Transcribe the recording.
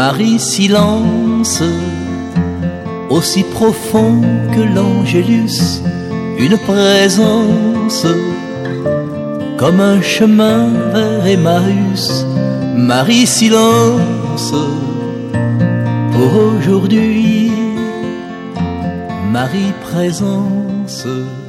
Marie silence, aussi profond que l'Angélus, une présence, comme un chemin vers Emmaüs. Marie silence, pour aujourd'hui, Marie présence.